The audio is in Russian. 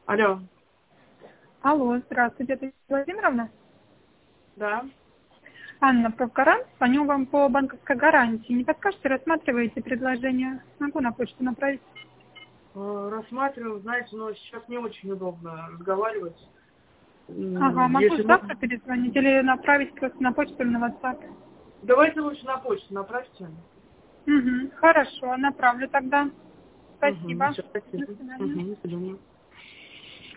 Алло. Алло, здравствуйте, это Владимировна? Да. Анна Правгарант, звоню вам по банковской гарантии. Не подскажете, рассматриваете предложение? Могу на почту направить? Рассматриваю, знаете, но сейчас не очень удобно разговаривать. Ага, могу Если завтра можно... перезвонить или направить просто на почту или на WhatsApp? Давайте лучше на почту направьте. Угу, хорошо, направлю тогда. Угу, Спасибо. все, До спасибо. свидания. Угу, до свидания.